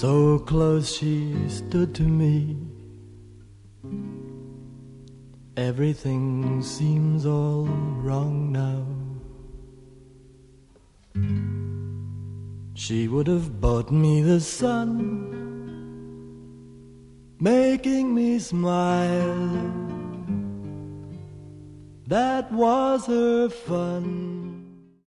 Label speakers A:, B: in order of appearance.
A: So close she stood to me. Everything seems all wrong now. She would have bought me the sun, making me smile. That was her fun.